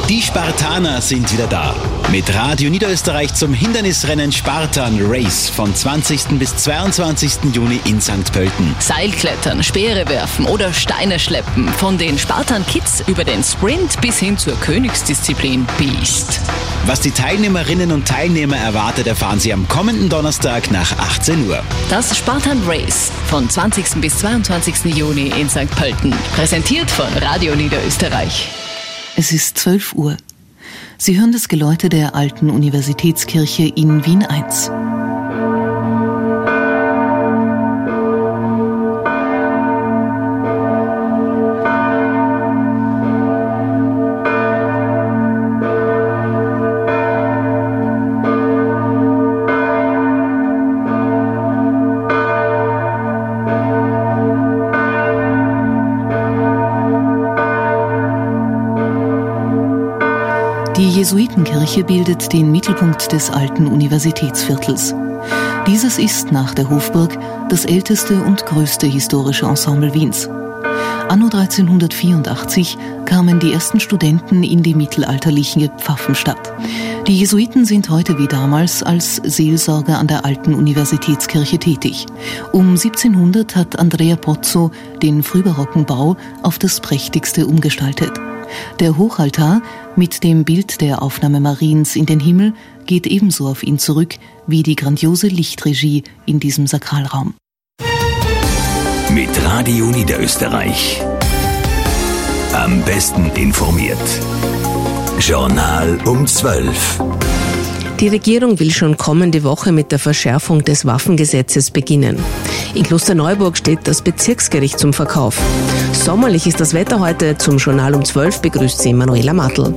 Die Spartaner sind wieder da. Mit Radio Niederösterreich zum Hindernisrennen Spartan Race von 20. bis 22. Juni in St. Pölten. Seilklettern, Speere werfen oder Steine schleppen. Von den Spartan Kids über den Sprint bis hin zur Königsdisziplin Beast. Was die Teilnehmerinnen und Teilnehmer erwartet, erfahren Sie am kommenden Donnerstag nach 18 Uhr. Das Spartan Race von 20. bis 22. Juni in St. Pölten. Präsentiert von Radio Niederösterreich. Es ist 12 Uhr. Sie hören das Geläute der Alten Universitätskirche in Wien I. Die Jesuitenkirche bildet den Mittelpunkt des alten Universitätsviertels. Dieses ist nach der Hofburg das älteste und größte historische Ensemble Wiens. Anno 1384 kamen die ersten Studenten in die mittelalterliche Pfaffenstadt. Die Jesuiten sind heute wie damals als Seelsorger an der alten Universitätskirche tätig. Um 1700 hat Andrea Pozzo den frühbarocken Bau auf das prächtigste umgestaltet. Der Hochaltar mit dem Bild der Aufnahme Mariens in den Himmel geht ebenso auf ihn zurück wie die grandiose Lichtregie in diesem Sakralraum. Mit Radio Niederösterreich. Am besten informiert. Journal um 12. Die Regierung will schon kommende Woche mit der Verschärfung des Waffengesetzes beginnen. In Klosterneuburg steht das Bezirksgericht zum Verkauf. Sommerlich ist das Wetter heute. Zum Journal um 12 begrüßt Sie Manuela Matl.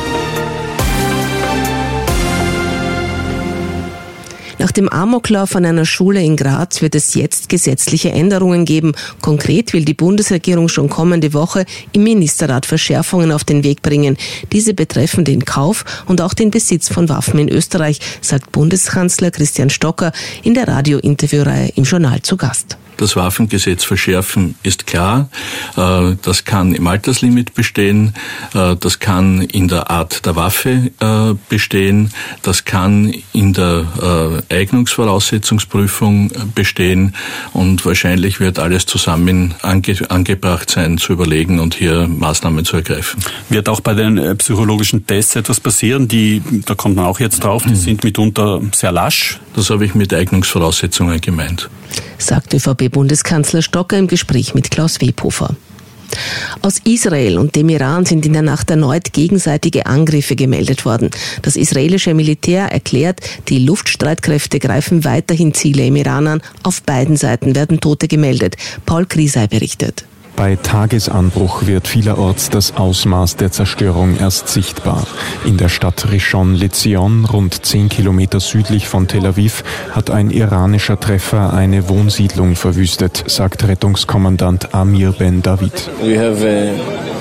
Nach dem Amoklauf an einer Schule in Graz wird es jetzt gesetzliche Änderungen geben. Konkret will die Bundesregierung schon kommende Woche im Ministerrat Verschärfungen auf den Weg bringen. Diese betreffen den Kauf und auch den Besitz von Waffen in Österreich, sagt Bundeskanzler Christian Stocker in der Radiointerviewreihe im Journal zu Gast. Das Waffengesetz verschärfen ist klar. Das kann im Alterslimit bestehen. Das kann in der Art der Waffe bestehen. Das kann in der Eignungsvoraussetzungsprüfung bestehen. Und wahrscheinlich wird alles zusammen angebracht sein, zu überlegen und hier Maßnahmen zu ergreifen. Wird auch bei den psychologischen Tests etwas passieren? Da kommt man auch jetzt drauf, die sind mitunter sehr lasch. Das habe ich mit Eignungsvoraussetzungen gemeint, sagt ÖVP-Bundeskanzler Stocker im Gespräch mit Klaus Webhofer. Aus Israel und dem Iran sind in der Nacht erneut gegenseitige Angriffe gemeldet worden. Das israelische Militär erklärt, die Luftstreitkräfte greifen weiterhin Ziele im Iran an. Auf beiden Seiten werden Tote gemeldet. Paul Krisei berichtet. Bei Tagesanbruch wird vielerorts das Ausmaß der Zerstörung erst sichtbar. In der Stadt Rishon LeZion, rund 10 Kilometer südlich von Tel Aviv, hat ein iranischer Treffer eine Wohnsiedlung verwüstet, sagt Rettungskommandant Amir Ben David. Wir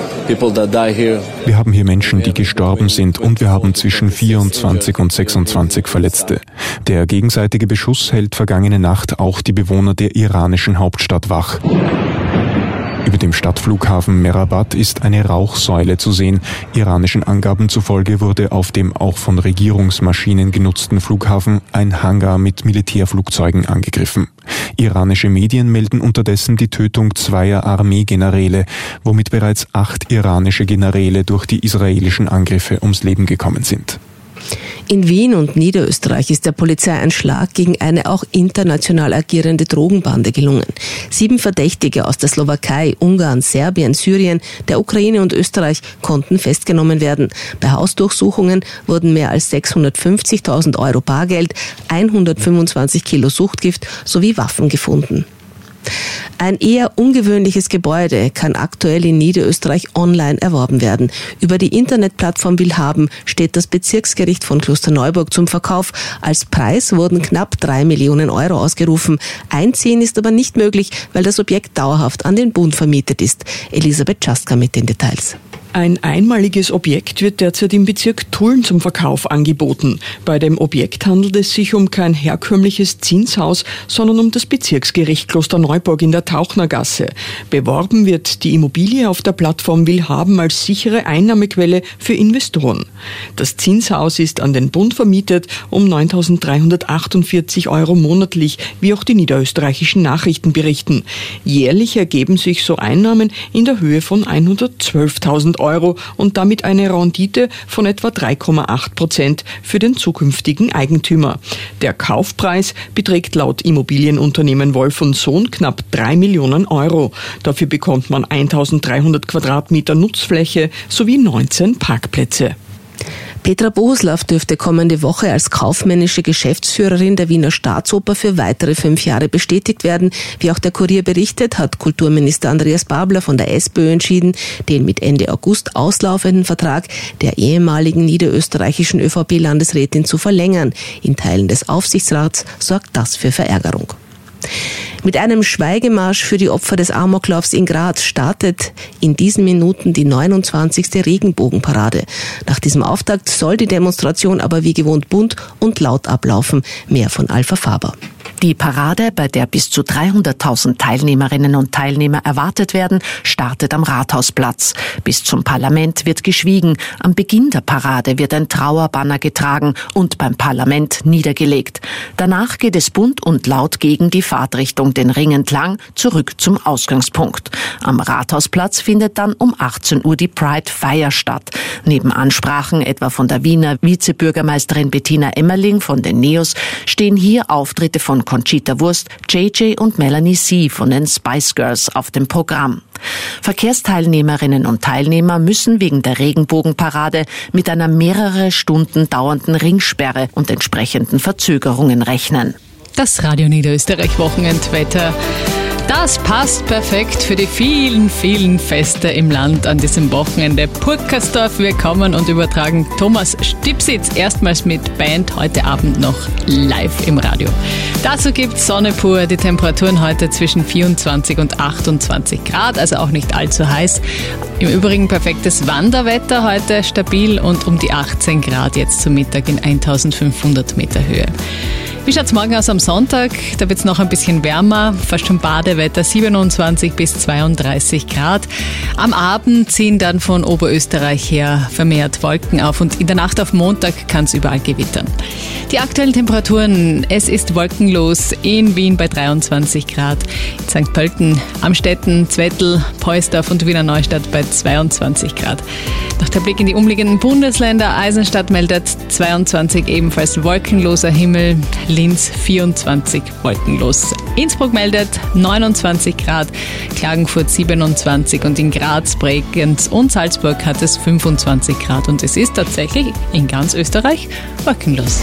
haben hier Menschen, die gestorben sind, und wir haben zwischen 24 und 26 Verletzte. Der gegenseitige Beschuss hält vergangene Nacht auch die Bewohner der iranischen Hauptstadt wach. Über dem Stadtflughafen Merabat ist eine Rauchsäule zu sehen. Iranischen Angaben zufolge wurde auf dem auch von Regierungsmaschinen genutzten Flughafen ein Hangar mit Militärflugzeugen angegriffen. Iranische Medien melden unterdessen die Tötung 2 Armeegeneräle, womit bereits 8 iranische Generäle durch die israelischen Angriffe ums Leben gekommen sind. In Wien und Niederösterreich ist der Polizei ein Schlag gegen eine auch international agierende Drogenbande gelungen. 7 Verdächtige aus der Slowakei, Ungarn, Serbien, Syrien, der Ukraine und Österreich konnten festgenommen werden. Bei Hausdurchsuchungen wurden mehr als 650.000 Euro Bargeld, 125 Kilo Suchtgift sowie Waffen gefunden. Ein eher ungewöhnliches Gebäude kann aktuell in Niederösterreich online erworben werden. Über die Internetplattform Willhaben steht das Bezirksgericht von Klosterneuburg zum Verkauf. Als Preis wurden knapp 3 Millionen Euro ausgerufen. Einziehen ist aber nicht möglich, weil das Objekt dauerhaft an den Bund vermietet ist. Elisabeth Czastka mit den Details. Ein einmaliges Objekt wird derzeit im Bezirk Tulln zum Verkauf angeboten. Bei dem Objekt handelt es sich um kein herkömmliches Zinshaus, sondern um das Bezirksgericht Klosterneuburg in der Tauchnergasse. Beworben wird die Immobilie auf der Plattform Willhaben als sichere Einnahmequelle für Investoren. Das Zinshaus ist an den Bund vermietet um 9.348 € monatlich, wie auch die niederösterreichischen Nachrichten berichten. Jährlich ergeben sich so Einnahmen in der Höhe von 112.000 € und damit eine Rendite von etwa 3,8% für den zukünftigen Eigentümer. Der Kaufpreis beträgt laut Immobilienunternehmen Wolf & Sohn knapp 3 Millionen €. Dafür bekommt man 1.300 Quadratmeter Nutzfläche sowie 19 Parkplätze. Petra Bohuslav dürfte kommende Woche als kaufmännische Geschäftsführerin der Wiener Staatsoper für weitere 5 Jahre bestätigt werden. Wie auch der Kurier berichtet, hat Kulturminister Andreas Babler von der SPÖ entschieden, den mit Ende August auslaufenden Vertrag der ehemaligen niederösterreichischen ÖVP-Landesrätin zu verlängern. In Teilen des Aufsichtsrats sorgt das für Verärgerung. Mit einem Schweigemarsch für die Opfer des Amoklaufs in Graz startet in diesen Minuten die 29. Regenbogenparade. Nach diesem Auftakt soll die Demonstration aber wie gewohnt bunt und laut ablaufen. Mehr von Alpha Faber. Die Parade, bei der bis zu 300.000 Teilnehmerinnen und Teilnehmer erwartet werden, startet am Rathausplatz. Bis zum Parlament wird geschwiegen. Am Beginn der Parade wird ein Trauerbanner getragen und beim Parlament niedergelegt. Danach geht es bunt und laut gegen die Fahrtrichtung den Ring entlang zurück zum Ausgangspunkt. Am Rathausplatz findet dann um 18 Uhr die Pride-Feier statt. Neben Ansprachen etwa von der Wiener Vizebürgermeisterin Bettina Emmerling von den NEOS stehen hier Auftritte von Conchita Wurst, JJ und Melanie C. von den Spice Girls auf dem Programm. Verkehrsteilnehmerinnen und Teilnehmer müssen wegen der Regenbogenparade mit einer mehrere Stunden dauernden Ringsperre und entsprechenden Verzögerungen rechnen. Das Radio Niederösterreich Wochenendwetter. Das passt perfekt für die vielen, vielen Feste im Land an diesem Wochenende. Purkersdorf, wir kommen und übertragen Thomas Stipsitz erstmals mit Band heute Abend noch live im Radio. Dazu gibt's Sonne pur, die Temperaturen heute zwischen 24 und 28 Grad, also auch nicht allzu heiß. Im Übrigen perfektes Wanderwetter heute, stabil und um die 18 Grad jetzt zum Mittag in 1500 Meter Höhe. Wie schaut's morgen aus am Sonntag? Da wird's noch ein bisschen wärmer, fast schon Badewetter, 27 bis 32 Grad. Am Abend ziehen dann von Oberösterreich her vermehrt Wolken auf und in der Nacht auf Montag kann's überall gewittern. Die aktuellen Temperaturen, es ist wolkenlos in Wien bei 23 Grad, in St. Pölten, Amstetten, Zwettl, Poisdorf und Wiener Neustadt bei 22 Grad. Noch der Blick in die umliegenden Bundesländer. Eisenstadt meldet 22, ebenfalls wolkenloser Himmel. Linz 24, wolkenlos. Innsbruck meldet 29 Grad, Klagenfurt 27 und in Graz, Bregenz und Salzburg hat es 25 Grad und es ist tatsächlich in ganz Österreich wolkenlos.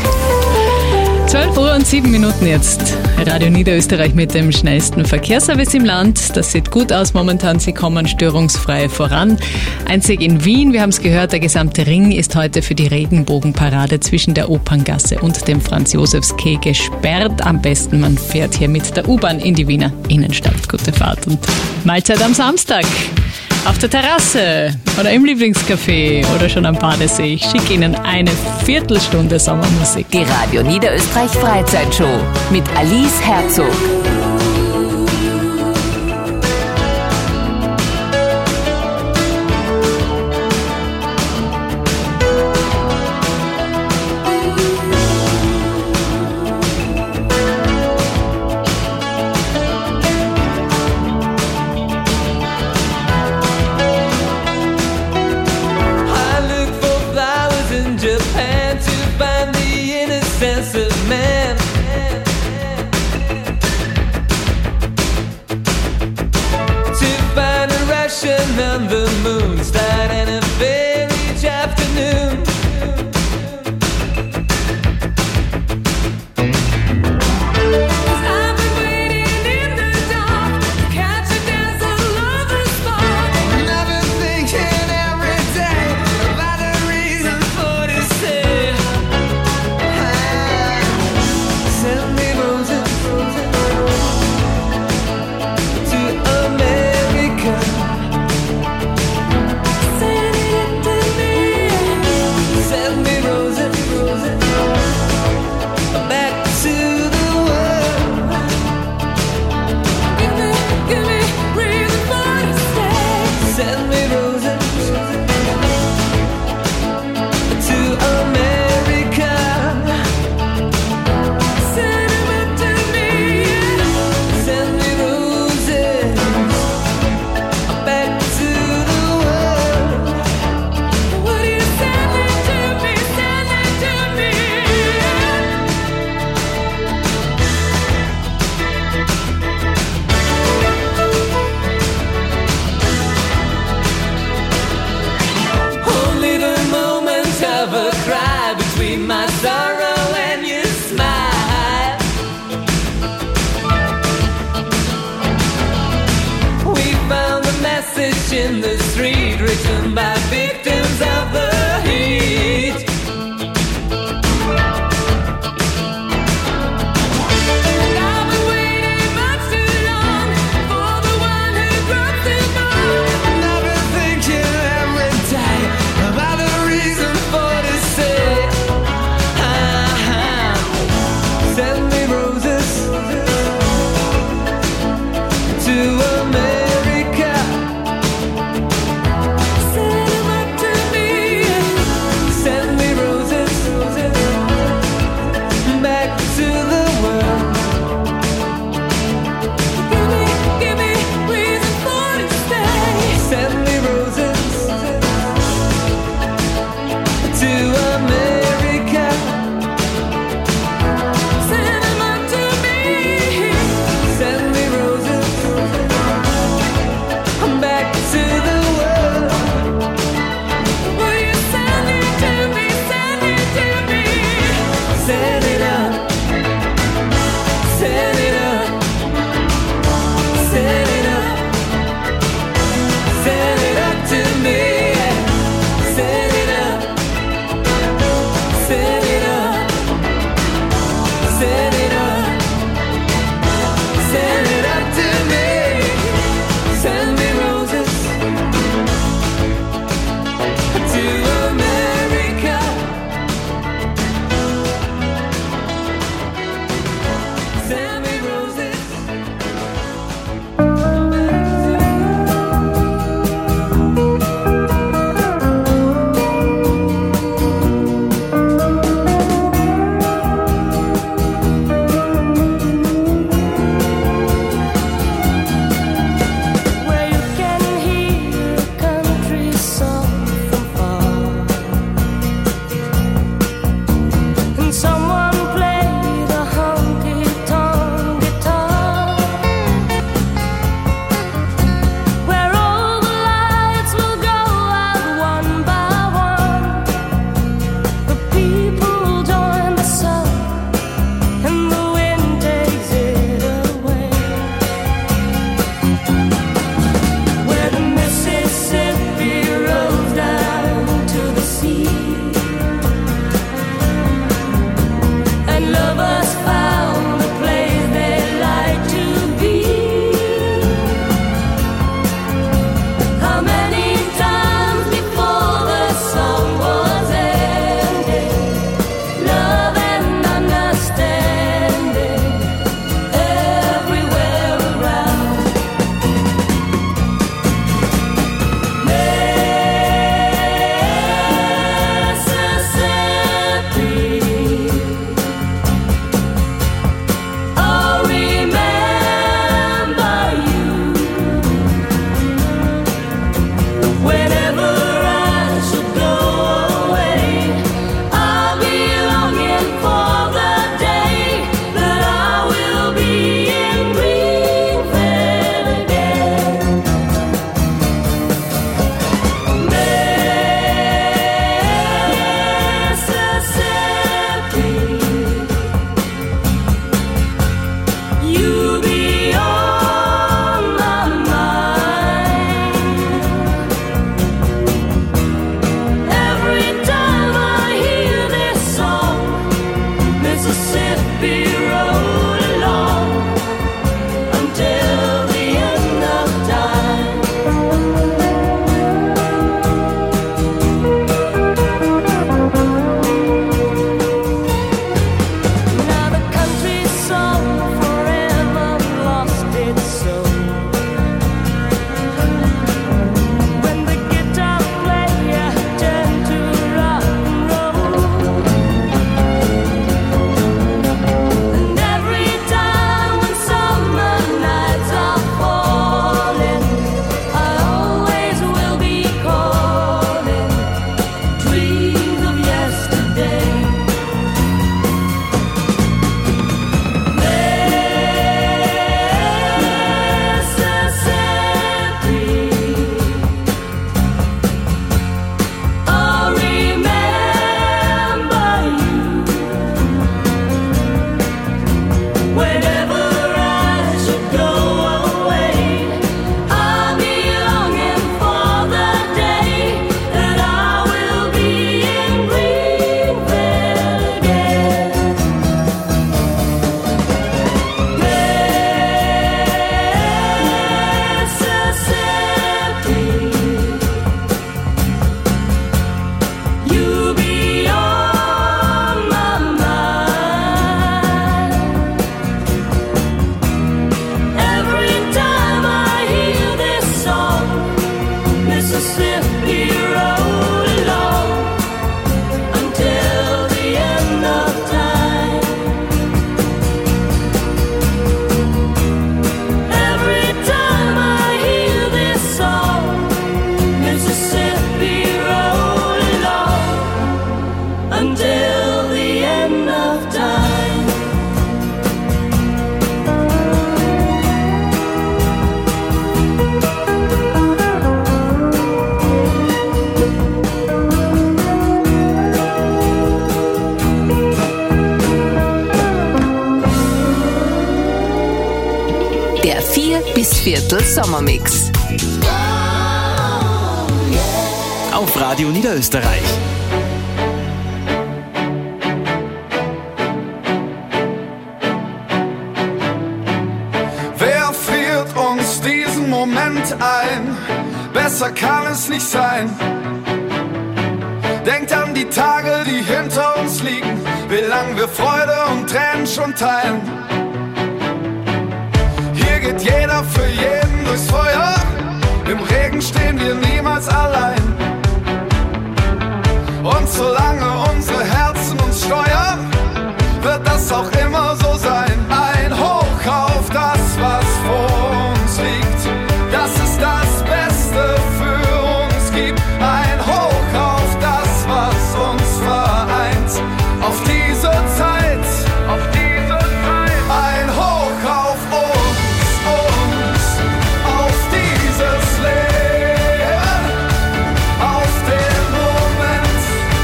12 Uhr und 7 Minuten jetzt. Radio Niederösterreich mit dem schnellsten Verkehrsservice im Land. Das sieht gut aus momentan. Sie kommen störungsfrei voran. Einzig in Wien, wir haben es gehört, der gesamte Ring ist heute für die Regenbogenparade zwischen der Operngasse und dem Franz-Josefs-Quai gesperrt. Am besten, man fährt hier mit der U-Bahn in die Wiener Innenstadt. Gute Fahrt und Mahlzeit am Samstag. Auf der Terrasse oder im Lieblingscafé oder schon am Badesee. Ich schicke Ihnen eine Viertelstunde Sommermusik. Die Radio Niederösterreich Freizeitshow mit Alice Herzog. see my sorrow when you smile. We found a message in the street written by victims of the heat. Viertel Sommermix. Auf Radio Niederösterreich. Wer friert uns diesen Moment ein? Besser kann es nicht sein. Denkt an die Tage, die hinter uns liegen, wie lang wir Freude und Tränen schon teilen. Hier geht jeder für jeden durchs Feuer, im Regen stehen wir niemals allein. Und solange unsere Herzen uns steuern, wird das auch immer so sein. Ein Hoch auf das, was vor uns liegt, das ist das Beste für uns gibt. Ein Hoch auf das, was uns vereint, auf diese Zeit, ein Hoch auf uns, auf dieses Leben, auf den Moment,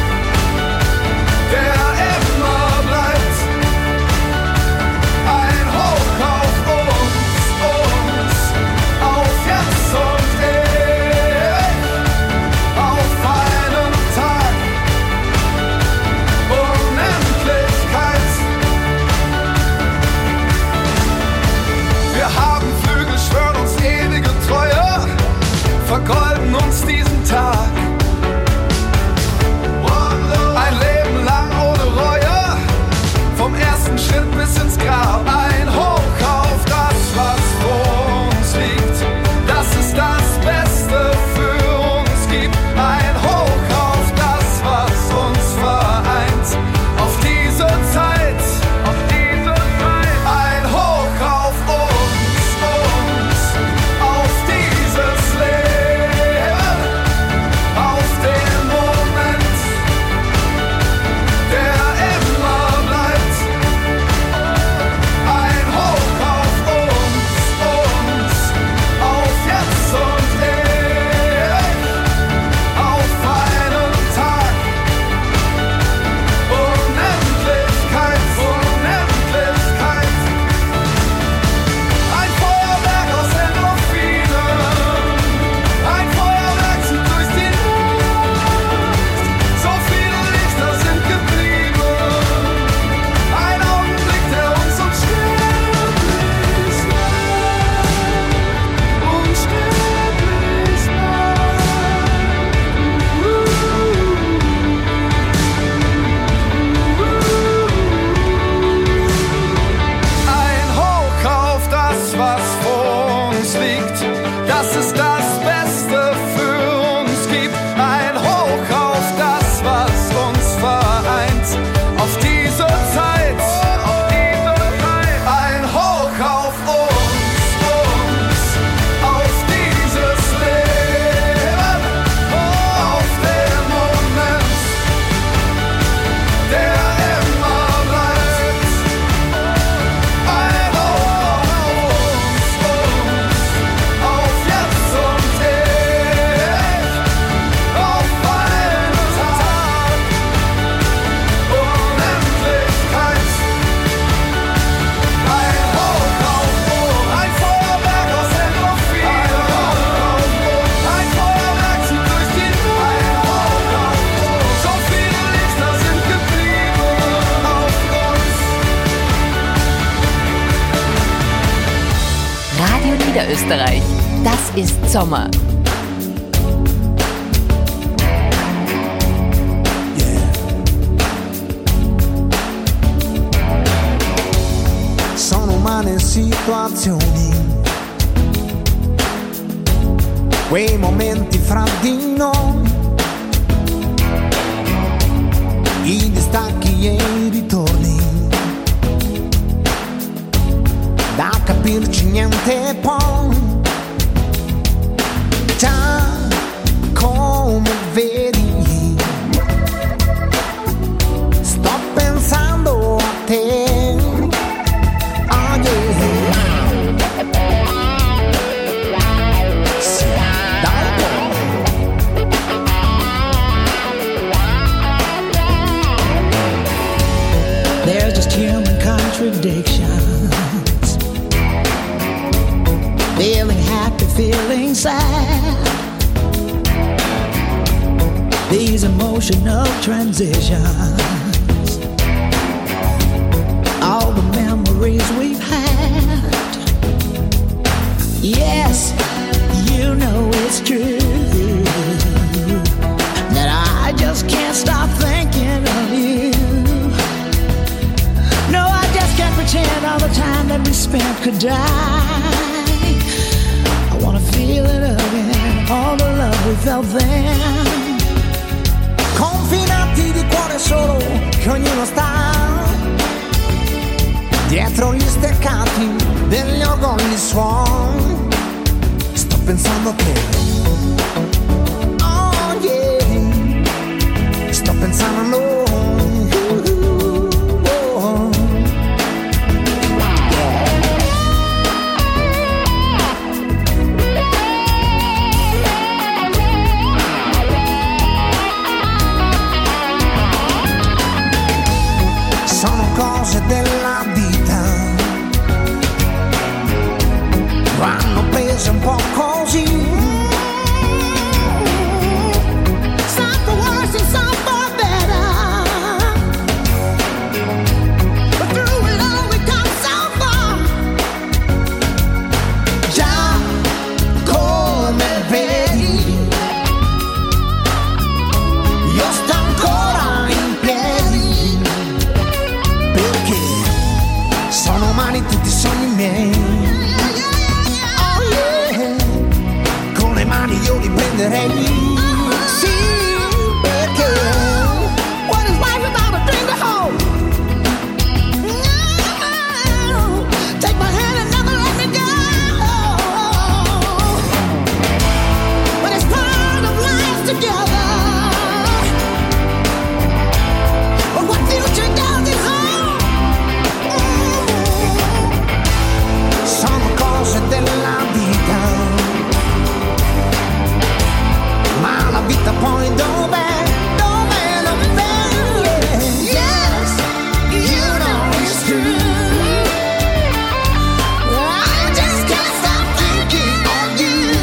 der immer bleibt. Ein Hoch auf uns, auf jetzt und ewig, auf einen Tag, Unendlichkeit. Wir haben Flügel, schwören uns ewige Treue, vergolden uns diesen Tag. Ein Leben lang ohne Reue, vom ersten Schritt bis ins Grab. Ein Hoch auf das, was vor uns liegt, das ist das Beste für uns gibt. Ein Hoch auf das, was uns vereint, auf diese Zeit, ein Hoch auf uns, auf dieses Leben, auf den Moment, der immer bleibt. Ein Hoch auf uns, auf jetzt und ewig, auf einen Tag, Unendlichkeit. Ein Feuerwerk aus Endorphinen, ein Feuerwerk zieht durch die Luft. So viele Lichter sind geblieben, ein Augenblick, der uns unsterblich macht, unsterblich Ein Hoch auf das, was vor uns liegt, das ist das Beste für uns gibt. Ein Hoch auf das, was uns vereint, auf diese Zeit, ein Hoch auf uns, auf dieses Leben, auf den Moment, der immer bleibt. Ein Hoch auf uns, auf jetzt und ewig, auf einen Tag, Unendlichkeit. Ein Hoch auf uns, ein Feuerwerk aus Endorphinen, ein Feuerwerk zieht durch die Luft. So viele Lichter sind geblieben auf uns. Radio Niederösterreich, das ist Sommer. Sono umane situazioni, quei momenti fra di noi, i distacchi e i ritorni, da capirci niente poi, già come vedi, sto pensando a te. There's just human contradictions, feeling happy, feeling sad. These emotional transitions, all the memories we've had. Yes, you know it's true that I just can't stop thinking of you. No, I just can't pretend all the time that we spent could die. I wanna feel it again, all the love we felt then. Confinati di cuore solo, che ognuno sta dietro gli steccati degli orgogli suon. Sto pensando a te, oh yeah, sto pensando a noi. Sono cose della vita, vanno prese un po' così. Some for worse and some for better, but through it all we come so far. Già come vedi, io sto ancora in piedi, perché sono umani tutti i sogni miei. Oh yeah, con le mani io li prenderei. Sì, perché what is life without a dream to hold? No, take my hand and never let me go. But it's part of life together. But what future does it hold? Sono cose della vita, ma la vita poi dov'è? Dov'è? Dov'è? Yes, you know it's true. I just can't stop thinking of you.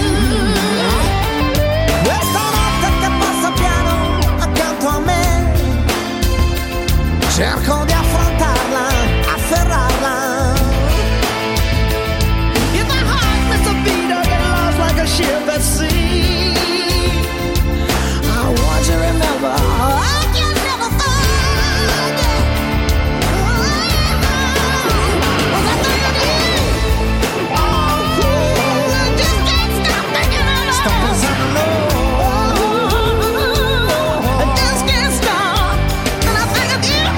Questa notte che passa piano accanto a me, cerco di affrontarla, afferrarla. If my heart missed a beat or get lost like a ship at sea, I want you to remember I can never forget. Was I thinking? Oh, I just can't stop thinking of you. Sto pensando, I just can't stop, and I think of you.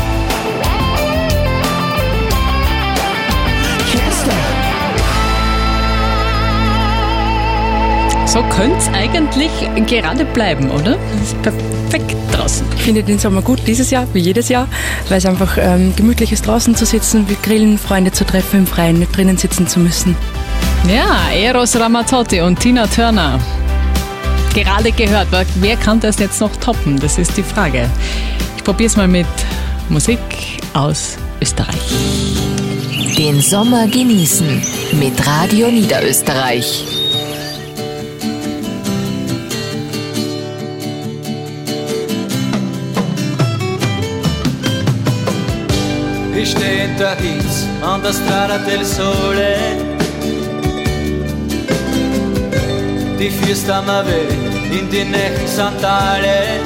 Can't stop. So könnte es eigentlich gerade bleiben, oder? Das ist perfekt draußen. Ich finde den Sommer gut dieses Jahr, wie jedes Jahr, weil es einfach gemütlich ist, draußen zu sitzen, wir grillen, Freunde zu treffen im Freien, nicht drinnen sitzen zu müssen. Ja, Eros Ramazzotti und Tina Turner. Gerade gehört, wer kann das jetzt noch toppen? Das ist die Frage. Ich probiere es mal mit Musik aus Österreich. Den Sommer genießen mit Radio Niederösterreich. Ich stehe in der Hitze an der Strada del Sole. Die führst am Weg in die neuen Sandale.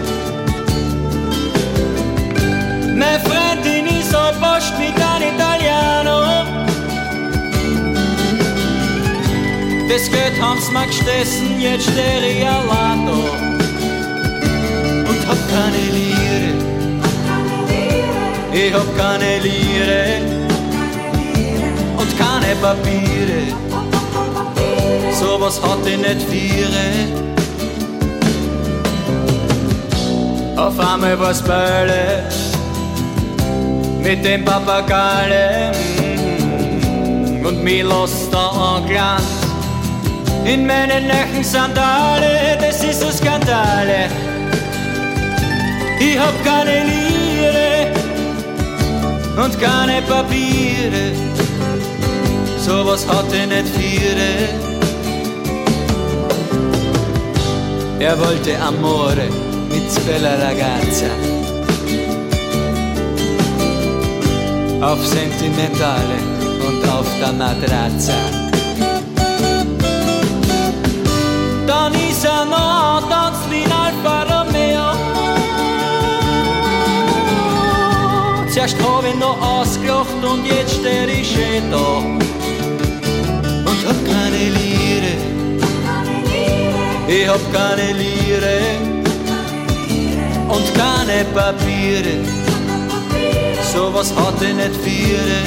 Meine Freundin ist a Post mit einem Italiano. Das Geld haben's mir gestessen, jetzt steh ich allein da und hab keine Lire. Ich hab keine Lire und keine Papiere. Sowas hat ich nicht viere. Auf einmal war's Beile mit dem Papagale und mich lässt da anglanz in meinen neuen Sandale. Das ist ein Skandale. Ich hab keine Lire und keine Papiere. sowas hat er nicht viele. Er wollte Amore mit bella ragazza, auf Sentimentale und auf der Matratza. Dann ist er noch tanzt wie ein Alfa Romeo. Zuerst hab ich noch ausgelacht und jetzt steh ich schön da und hab keine Lire. Ich hab keine Lire und keine Papiere. Sowas hat er nicht viele.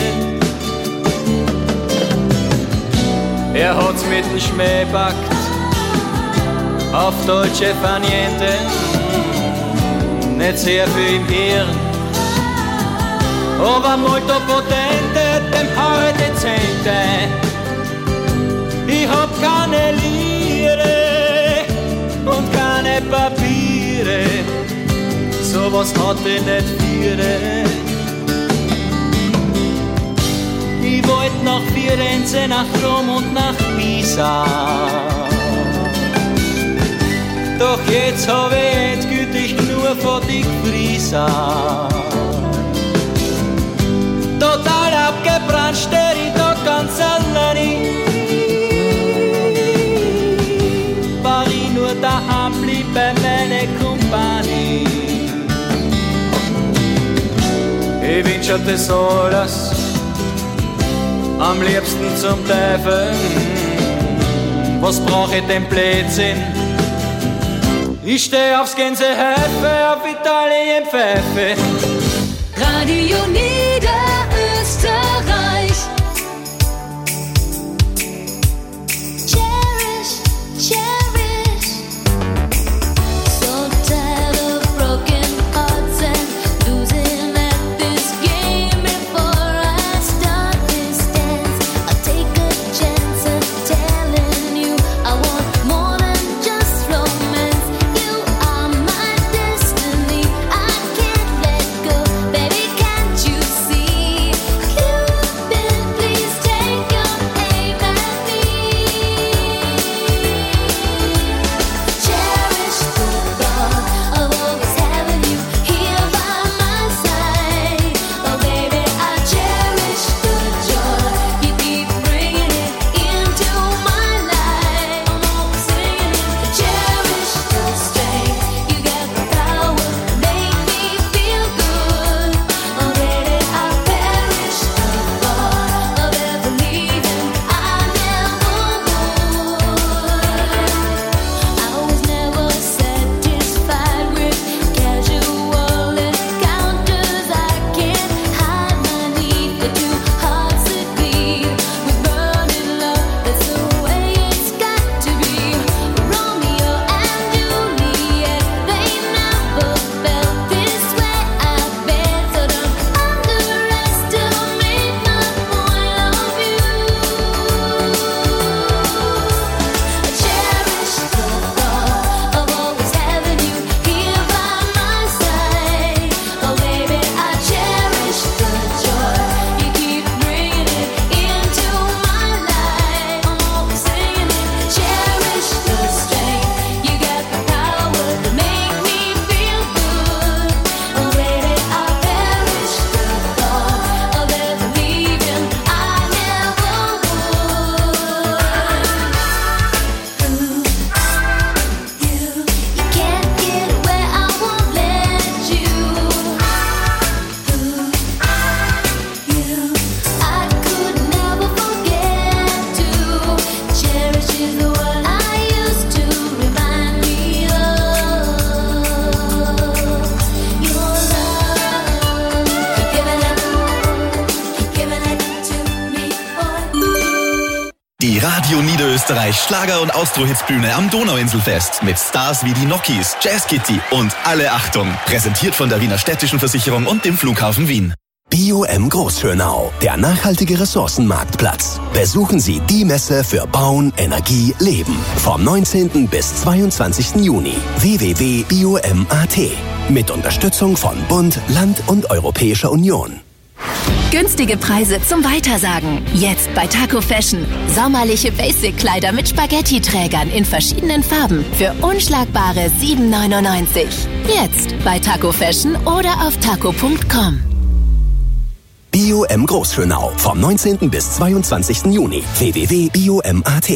Er hat's mit dem Schmäh backt auf deutsche Faniente, nicht sehr viel im Hirn, aber molto potente, dem Haare dezente. Ich hab keine Lire und keine Papiere, sowas hat er nicht viele. Ich wollt nach Firenze, nach Rom und nach Pisa, doch jetzt hab ich endgültig nur von die Frisa. Total abgebrannt steh ich da ganz allein, war ich nur daheim, blieb bei meiner Kompanie. Ich wünsch dir das alles, am liebsten zum Teufel. Was brauch ich denn Blödsinn? Ich steh aufs Gänsehäfe, auf Italien Pfeife. Radio Niederösterreich. Cherish, cherish. So tired of broken hearts and losing at this game. Before I start this dance, I'll take a chance of telling you I want more than just romance. You are my destiny, I can't let go. Baby, can't you see? Cupid, please take your aim at me. Cherish the thought of always having you here by my side. Oh baby, I cherish the joy you keep bringing it into my life. I'm always singing it. Cherish the strength, you got the power, make me feel good. Oh baby, I perish the thought of ever leaving. I never would. I was never satisfied with casual encounters. I can't hide my need for two hearts that beat with burning love. That's the way it's got to be. Romeo and Juliet, they never felt this way, I bet. So don't underestimate my point of view. I cherish the thought of always having you here by my side. Oh baby, I cherish the joy you keep bringing it into my life. I'm always singing it. Cherish the strength, you got the power to make me feel good. Oh baby, I perish the thought of ever leaving. I never would. You can't get where I won't let you. I could never forget to cherish is the word I used to remind me of your love. Giving it to me, boy. Die Radio Niederösterreich Schlager- und Austro-Hitsbühne am Donauinselfest mit Stars wie die Nokis, Jazz Kitty und Alle Achtung. Präsentiert von der Wiener Städtischen Versicherung und dem Flughafen Wien. BioM Großschönau, der nachhaltige Ressourcenmarktplatz. Besuchen Sie die Messe für Bauen, Energie, Leben. Vom 19. bis 22. Juni. www.biom.at. Mit Unterstützung von Bund, Land und Europäischer Union. Günstige Preise zum Weitersagen. Jetzt bei Taco Fashion. Sommerliche Basic-Kleider mit Spaghetti-Trägern in verschiedenen Farben für unschlagbare 7,99. Jetzt bei Taco Fashion oder auf taco.com. Bio-M Großschönau vom 19. bis 22. Juni. www.biom.at.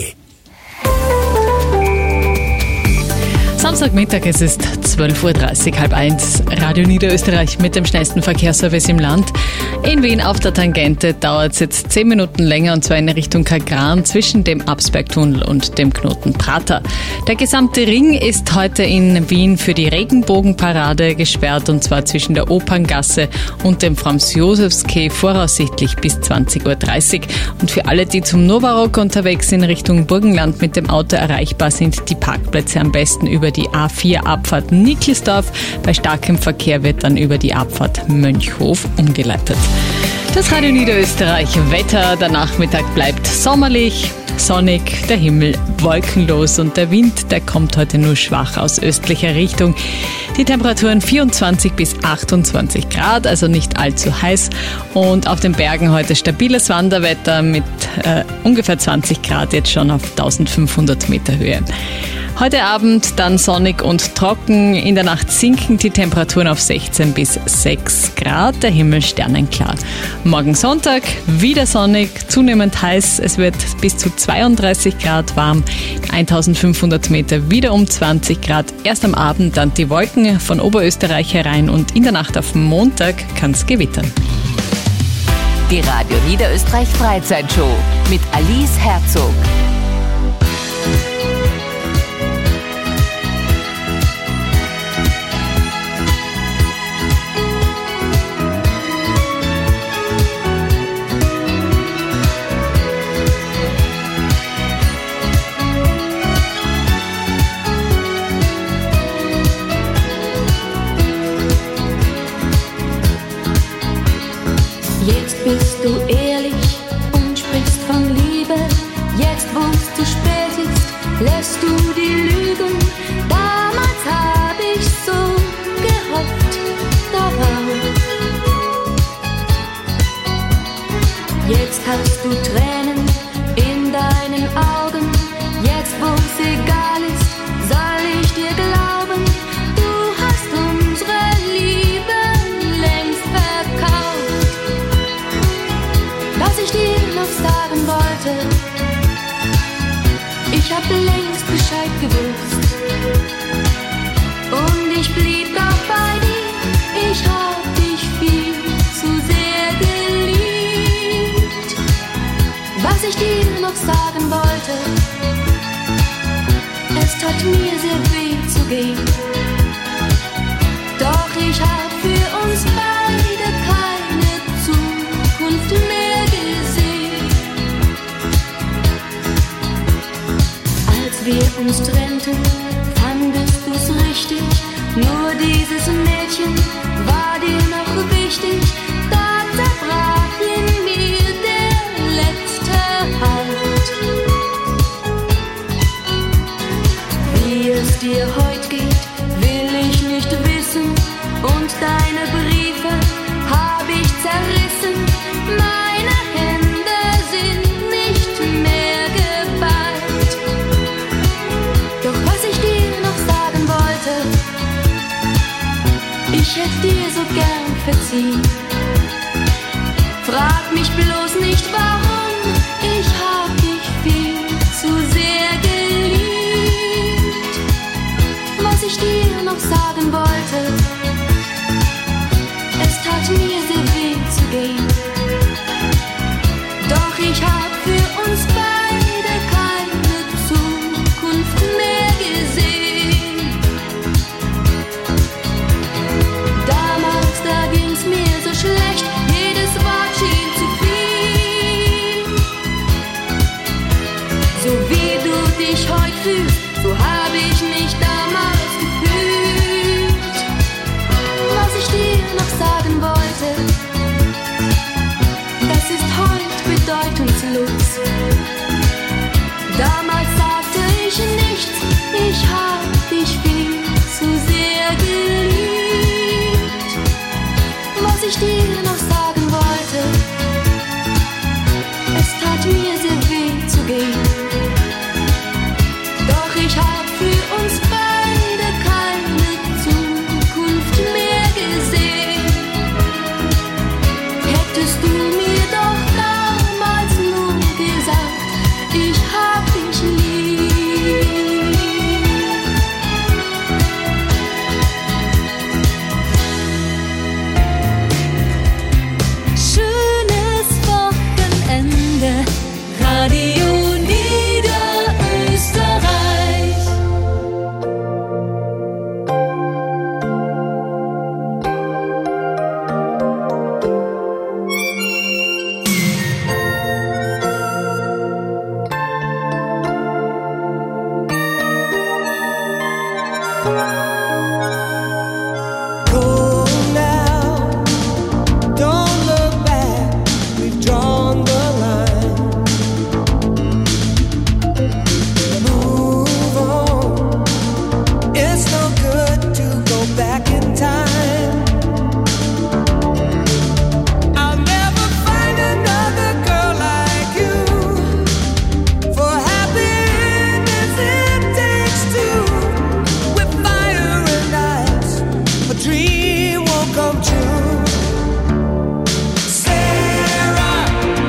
Samstagmittag, es ist 12.30 Uhr, 12:30. Radio Niederösterreich mit dem schnellsten Verkehrsservice im Land. In Wien auf der Tangente dauert es jetzt 10 Minuten länger, und zwar in Richtung Kagran zwischen dem Absbergtunnel und dem Knoten Prater. Der gesamte Ring ist heute in Wien für die Regenbogenparade gesperrt, und zwar zwischen der Operngasse und dem Franz-Josefs-Quai voraussichtlich bis 20.30 Uhr. Und für alle, die zum Novarock unterwegs in Richtung Burgenland mit dem Auto erreichbar sind, die Parkplätze am besten über die A4-Abfahrt Nickelsdorf. Bei starkem Verkehr wird dann über die Abfahrt Mönchhof umgeleitet. Das Radio Niederösterreich Wetter. Der Nachmittag bleibt sommerlich, sonnig, der Himmel wolkenlos und der Wind, der kommt heute nur schwach aus östlicher Richtung. Die Temperaturen 24 bis 28 Grad, also nicht allzu heiß. Und auf den Bergen heute stabiles Wanderwetter mit ungefähr 20 Grad jetzt schon auf 1500 Meter Höhe. Heute Abend dann sonnig und trocken. In der Nacht sinken die Temperaturen auf 16 bis 6 Grad. Der Himmel sternenklar. Morgen Sonntag wieder sonnig, zunehmend heiß. Es wird bis zu 32 Grad warm. 1500 Meter wieder um 20 Grad. Erst am Abend dann die Wolken von Oberösterreich herein, und in der Nacht auf Montag kann es gewittern. Die Radio Niederösterreich Freizeitshow mit Alice Herzog. Jetzt bist du ehrlich und sprichst von Liebe. Jetzt, wo es zu spät ist, lässt du die Lügen. Damals hab ich so gehofft darauf. Jetzt hast du Tränen in deinen Augen. Jetzt, wo es egal ist, soll ich dir glauben. Du hast unsere Liebe längst verkauft. Was ich dir noch sagen wollte, ich hab längst Bescheid gewusst. Und ich blieb doch bei dir, ich hab dich viel zu sehr geliebt. Was ich dir noch sagen wollte, es tat mir sehr weh zu gehen. Doch ich hab für uns beide keine Zukunft mehr gesehen. Als wir uns trennten, fandest du's richtig. Nur dieses Mädchen war dir noch wichtig. Da zerbrach in mir der letzte Halt. Wie es dir heut geht, will ich nicht wissen. Und deine Briefe hab ich zerrissen. Meine Hände sind nicht mehr geballt. Doch was ich dir noch sagen wollte, ich hätte dir so gern verziehen. Frag mich bloß nicht warum, ich hab dich viel zu sehr geliebt. Was ich dir noch sagen wollte, es tat mir sehr weh zu gehen. Doch ich hab für uns beide keine Zukunft mehr gesehen. Damals, da ging's mir so schlecht, jedes Wort schien zu viel. So wie du dich heut fühlst, so hab ich mich damals gefühlt. Was ich dir noch sagen wollte, das ist heut bedeutungslos. Damals sagte ich nichts, ich hab dich viel zu sehr geliebt. Was ich dir noch sagen wollte, come true. Sarah,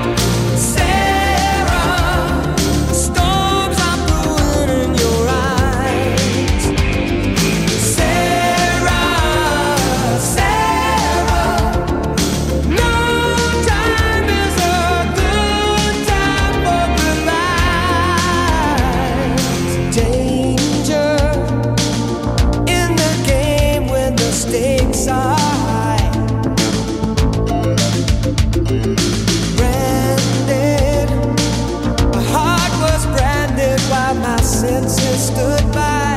Sarah, storms are brewing in your eyes. Sarah, Sarah, no time is a good time for goodbyes. Danger in the game when the stakes are high. Branded, my heart was branded while my senses stood by.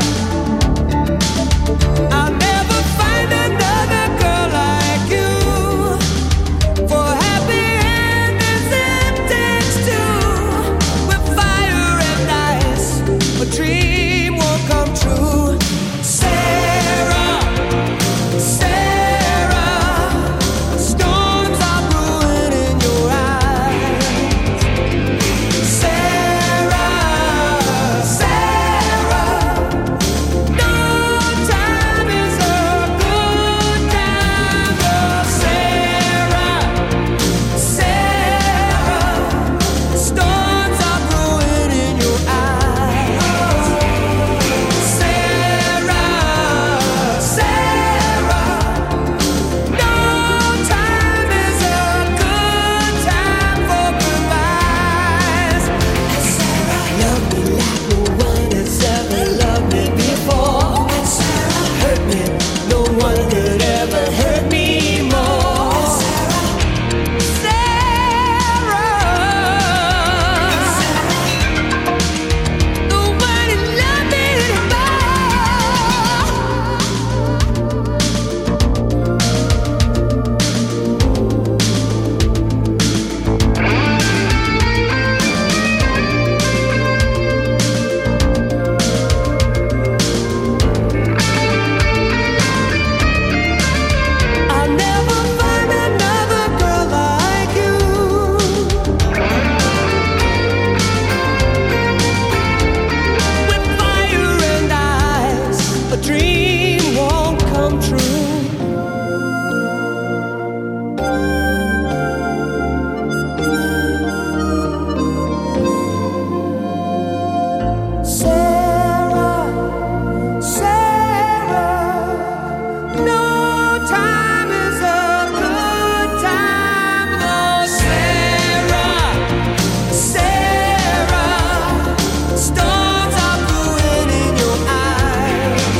I'll never find another girl like you. For happy endings it takes two. With fire and ice, a dream won't come true. Sarah, Sarah, storms are brewing in your eyes. Sarah, Sarah, no time is a good time. Oh, Sarah, Sarah, storms are brewing in your eyes. Sarah, Sarah, no time is a good time for goodbyes. Sarah, love me like no one has ever loved me before. Sarah, hurt me, no one could ever hurt me more. Sarah, nobody loved me I'll never find another girl like you. With fire and ice, a dream won't come true. Sarah, Sarah, no time is a good time. Oh, Sarah, Sarah, storms are brewing in your eyes.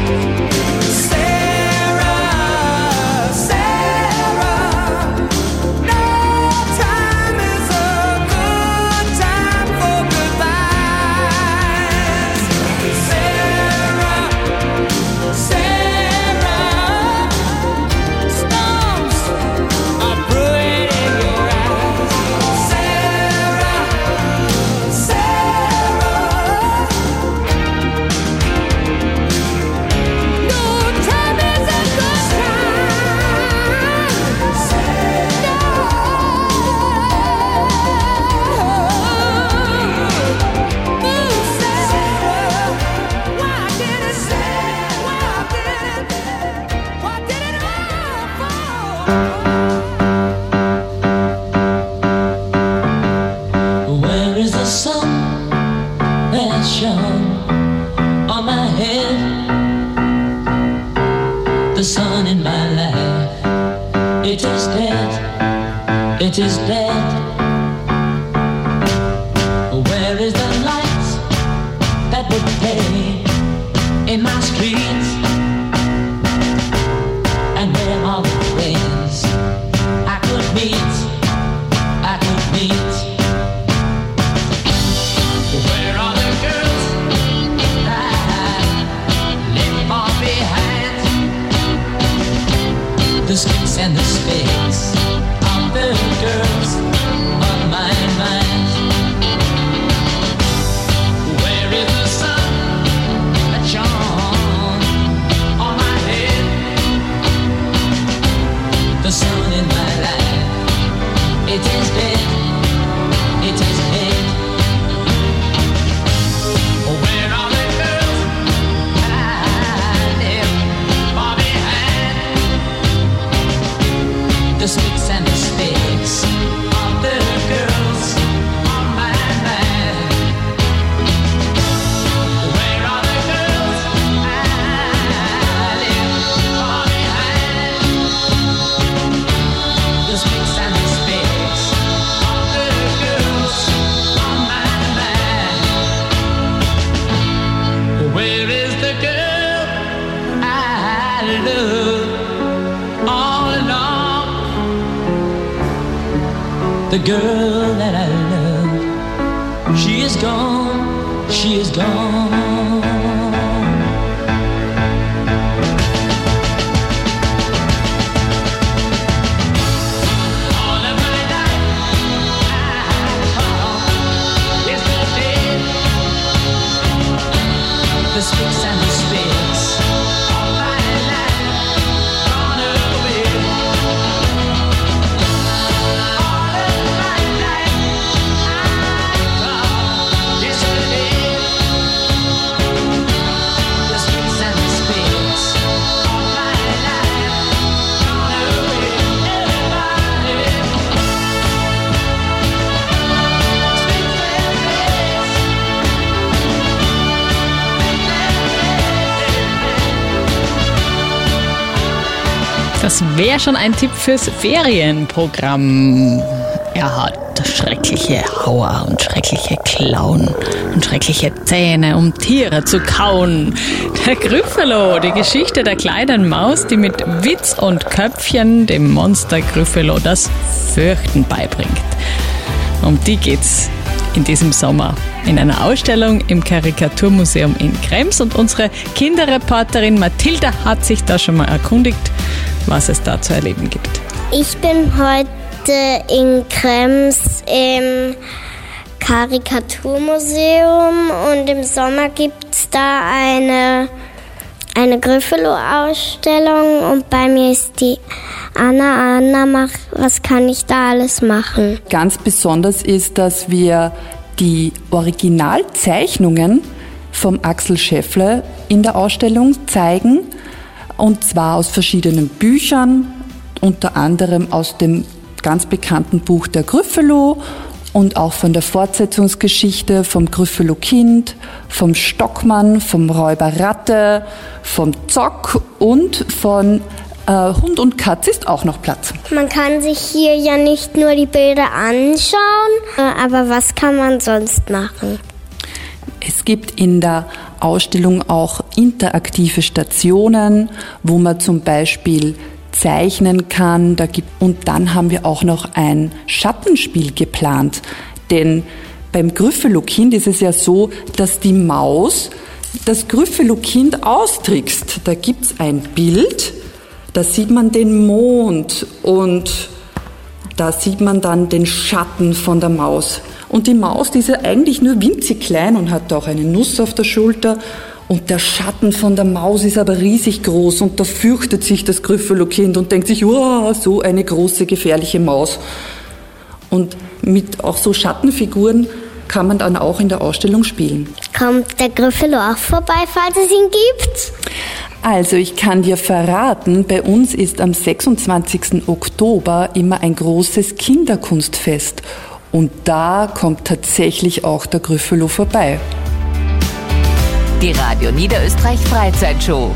Sarah, Sarah, no time is a good time for goodbyes. Sarah, Sarah, storms are brewing in your eyes. Sarah, Sarah, no time is a good Where is the sun that shone on my head? The sun in my life, it is dead, it is dead. Where is the light that would play in my streets? And where are the friends I could meet, I could meet? Where are the girls that left far behind? The skips and the sticks of the girls of my mind. Where is the sun that shone on my head? The sun in my life, it is dead, it is dead. Where are the girls that I left far behind? the girl that I love. She is gone, she is gone. The sticks and the spits all my life gone away. All of my life I thought yesterday. The sticks and the spits all my life gone away. Das wäre schon ein Tipp fürs Ferienprogramm. Er hat schreckliche Hauer und schreckliche Klauen und schreckliche Zähne, um Tiere zu kauen. Der Gryffalo, die Geschichte der kleinen Maus, die mit Witz und Köpfchen dem Monster Gryffalo das Fürchten beibringt. Um die geht's in diesem Sommer in einer Ausstellung im Karikaturmuseum in Krems. Und unsere Kinderreporterin Mathilda hat sich da schon mal erkundigt, was es da zu erleben gibt. Ich bin heute in Krems im Karikaturmuseum und im Sommer gibt es da eine Gryffalo-Ausstellung und bei mir ist die Anna. Anna, was kann ich da alles machen? Ganz besonders ist, dass wir die Originalzeichnungen vom Axel Scheffler in der Ausstellung zeigen. Und zwar aus verschiedenen Büchern, unter anderem aus dem ganz bekannten Buch Der Gryffalo und auch von der Fortsetzungsgeschichte vom Gryffalo-Kind, vom Stockmann, vom Räuber Ratte, vom Zock und von Hund und Katz ist auch noch Platz. Man kann sich hier ja nicht nur die Bilder anschauen, aber was kann man sonst machen? Es gibt in der Ausstellung auch interaktive Stationen, wo man zum Beispiel zeichnen kann. Und dann haben wir auch noch ein Schattenspiel geplant. Denn beim Gryffalo-Kind ist es ja so, dass die Maus das Gryffalo-Kind austrickst. Da gibt's ein Bild, da sieht man den Mond und da sieht man dann den Schatten von der Maus. Und die Maus, die ist ja eigentlich nur winzig klein und hat auch eine Nuss auf der Schulter. Und der Schatten von der Maus ist aber riesig groß und da fürchtet sich das Gryffalo-Kind und denkt sich, wow, so eine große, gefährliche Maus. Und mit auch so Schattenfiguren kann man dann auch in der Ausstellung spielen. Kommt der Gryffalo auch vorbei, falls es ihn gibt? Also ich kann dir verraten, bei uns ist am 26. Oktober immer ein großes Kinderkunstfest. Und da kommt tatsächlich auch der Gryffalo vorbei. Die Radio Niederösterreich Freizeitshow.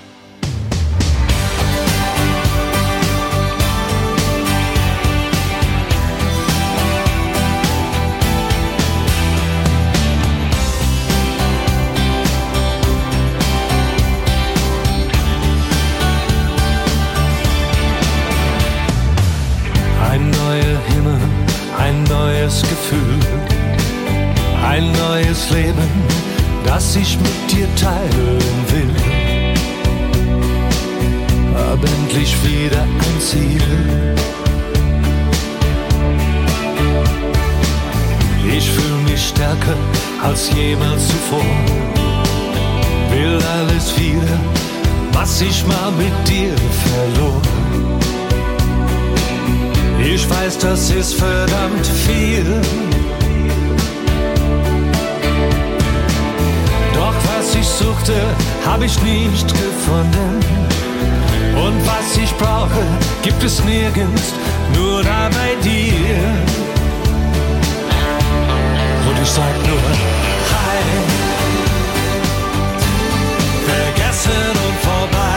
Ein neuer Himmel, ein neues Gefühl, ein neues Leben, das ich mit dir teilen will. Hab endlich wieder ein Ziel. Ich fühl mich stärker als jemals zuvor. Will alles wieder, was ich mal mit dir verlor. Ich weiß, das ist verdammt viel. Doch was ich suchte, hab ich nicht gefunden. Und was ich brauche, gibt es nirgends, nur da bei dir. Und ich sag nur, hi. Vergessen und vorbei.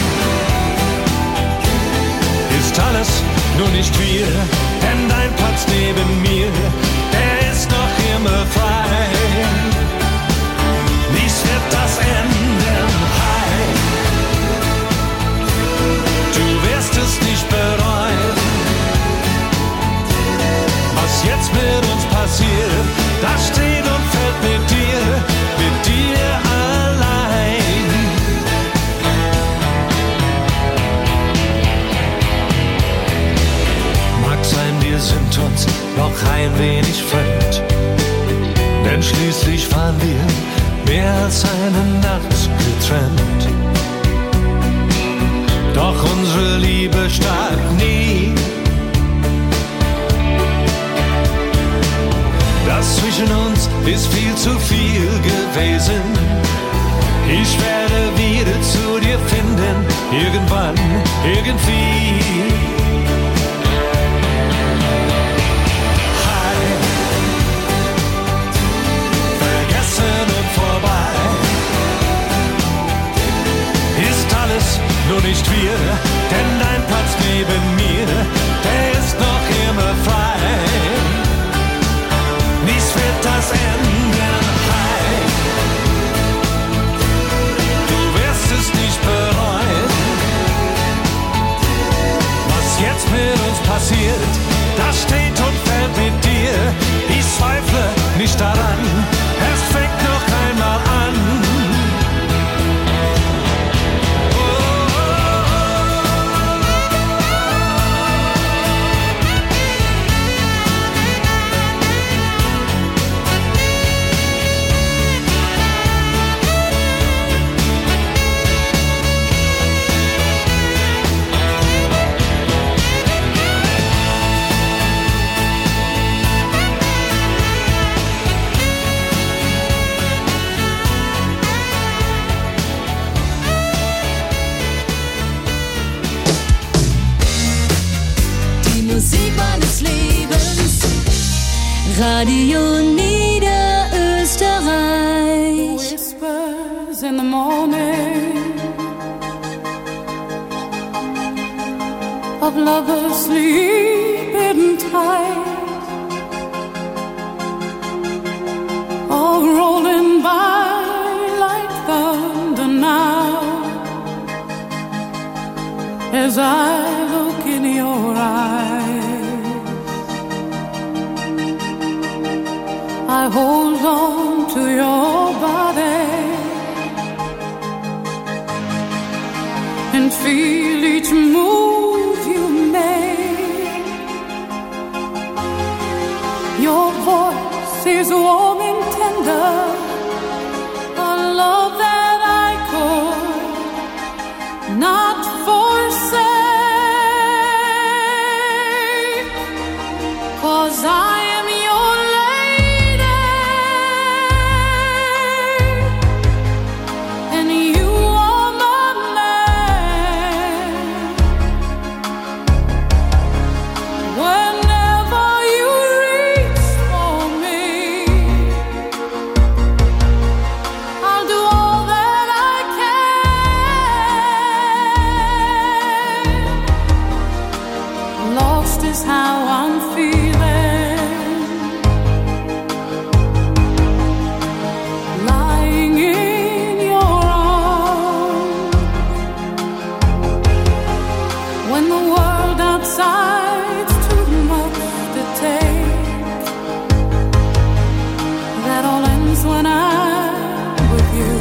Ist alles, nur nicht wir, denn dein Platz neben mir, der ist noch immer frei. Dies wird das ändern, hi. Du wirst es nicht bereuen. wir sind uns noch ein wenig fremd. Denn schließlich waren wir mehr als eine Nacht getrennt. Doch unsere Liebe starb nie. Das zwischen uns ist viel zu viel gewesen. Ich werde wieder zu dir finden, irgendwann, irgendwie. Hi, vergessen und vorbei. Ist alles nur nicht wir, denn dein Platz neben mir, der ist noch immer frei. Nichts wird das ändern, hi. Du wirst es nicht bereuen. Was jetzt mit uns passiert, das steht und fällt mit dir. Ich zweifle nicht daran, es fängt noch einmal an. Musik meines Lebens, Radio Niederösterreich. Whispers in the morning of lovers sleeping tight, all rolling by like thunder now, as I look in your eyes. I hold on to your body and feel each move you make. Your voice is warm and tender, a love that I could not forsake, 'cause I am your lady and you are my man. Whenever you reach for me, I'll do all that I can. Lost is how I'm feeling, lying in your arms, when the world outside's too much to take. That all ends when I'm with you,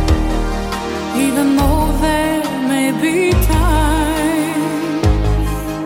even though there may be times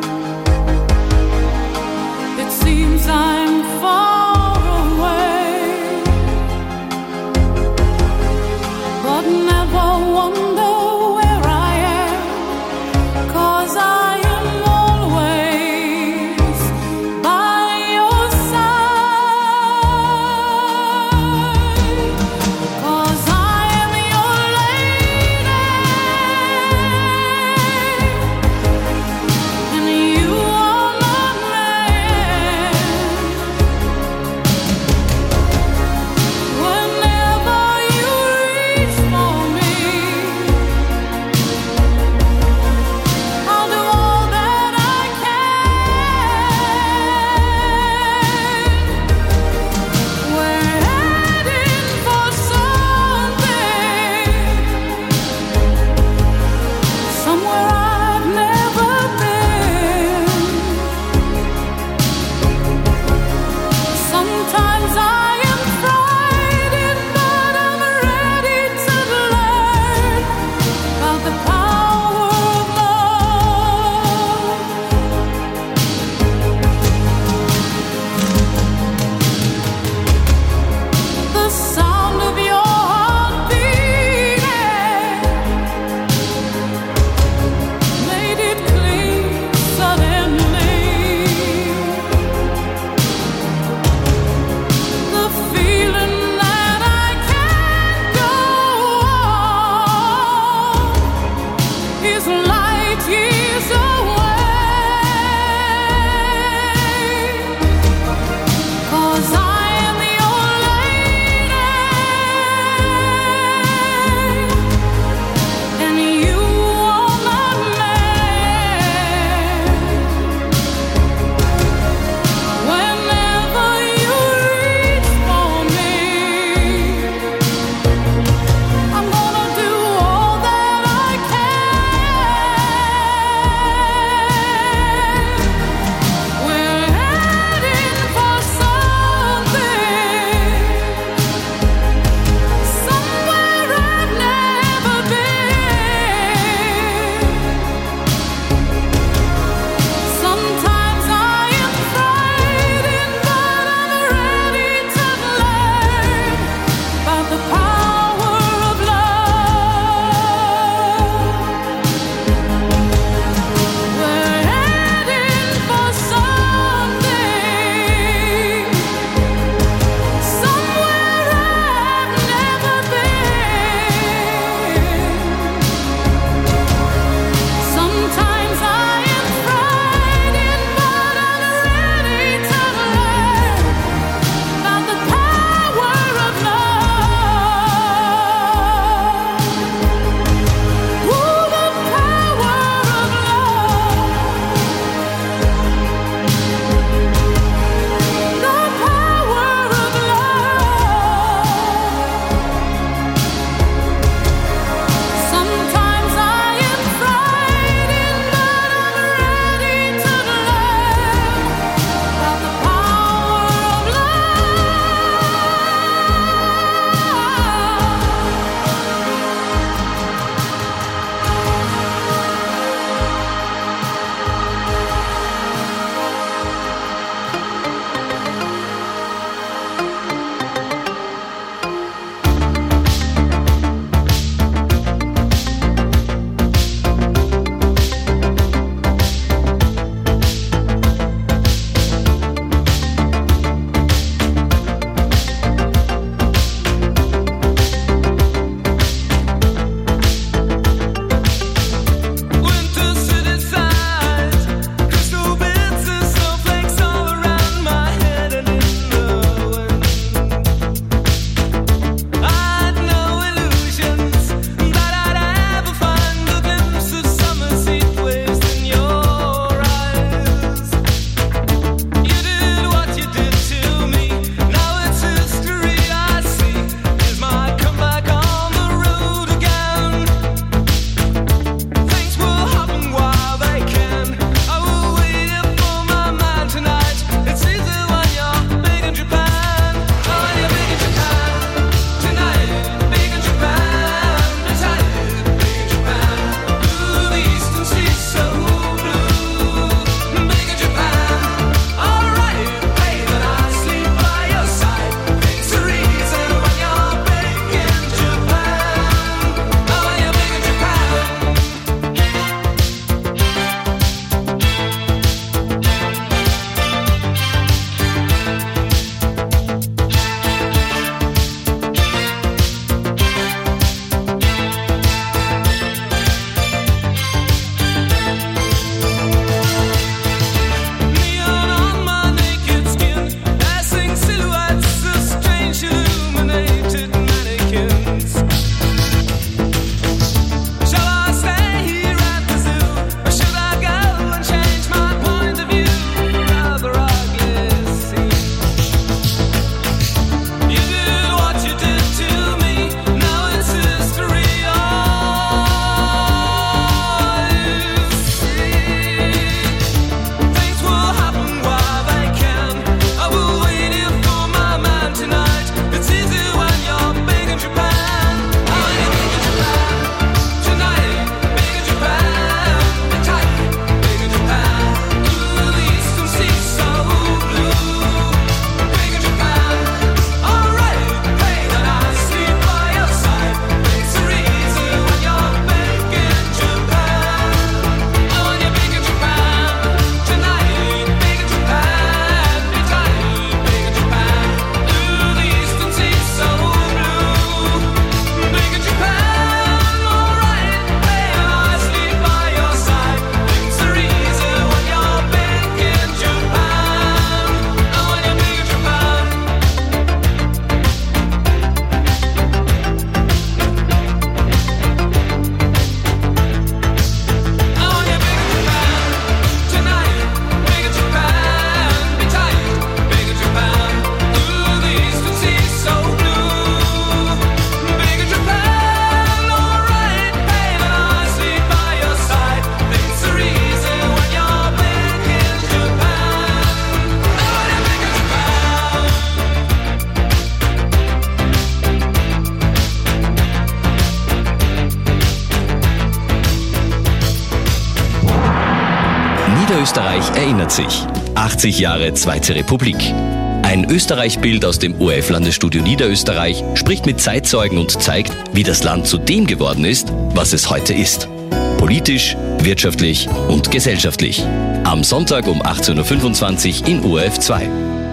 Niederösterreich erinnert sich. 80 Jahre Zweite Republik. Ein Österreich-Bild aus dem ORF-Landesstudio Niederösterreich spricht mit Zeitzeugen und zeigt, wie das Land zu dem geworden ist, was es heute ist. Politisch, wirtschaftlich und gesellschaftlich. Am Sonntag um 18.25 Uhr in ORF 2.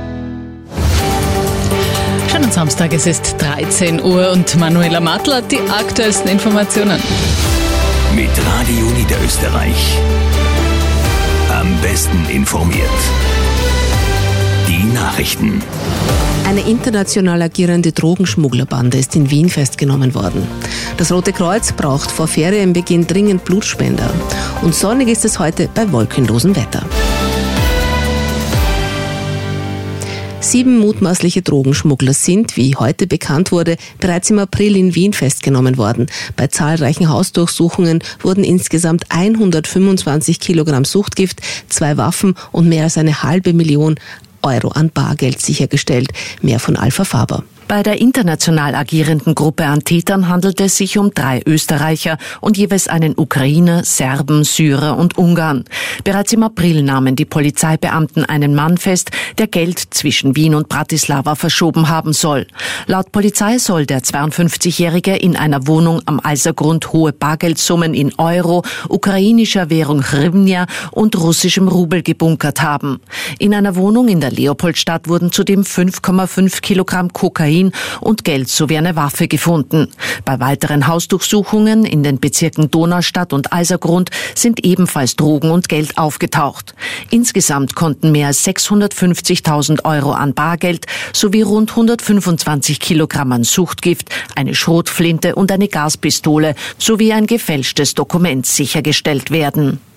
Schönen Samstag, es ist 13 Uhr und Manuela Matl hat die aktuellsten Informationen. Mit Radio Niederösterreich. Am besten informiert. Die Nachrichten. Eine international agierende Drogenschmugglerbande ist in Wien festgenommen worden. Das Rote Kreuz braucht vor Ferienbeginn dringend Blutspender. Und sonnig ist es heute bei wolkenlosem Wetter. 7 mutmaßliche Drogenschmuggler sind, wie heute bekannt wurde, bereits im April in Wien festgenommen worden. Bei zahlreichen Hausdurchsuchungen wurden insgesamt 125 Kilogramm Suchtgift, 2 Waffen und mehr als 1,5 Million Euro an Bargeld sichergestellt. Mehr von Alpha Faber. Bei der international agierenden Gruppe an Tätern handelt es sich um 3 Österreicher und jeweils einen Ukrainer, Serben, Syrer und Ungarn. Bereits im April nahmen die Polizeibeamten einen Mann fest, der Geld zwischen Wien und Bratislava verschoben haben soll. Laut Polizei soll der 52-Jährige in einer Wohnung am Eisergrund hohe Bargeldsummen in Euro, ukrainischer Währung Hrivnia und russischem Rubel gebunkert haben. In einer Wohnung in der Leopoldstadt wurden zudem 5,5 Kilogramm Kokain und Geld sowie eine Waffe gefunden. Bei weiteren Hausdurchsuchungen in den Bezirken Donaustadt und Eisergrund sind ebenfalls Drogen und Geld aufgetaucht. Insgesamt konnten mehr als 650.000 Euro an Bargeld sowie rund 125 Kilogramm an Suchtgift, eine Schrotflinte und eine Gaspistole sowie ein gefälschtes Dokument sichergestellt werden.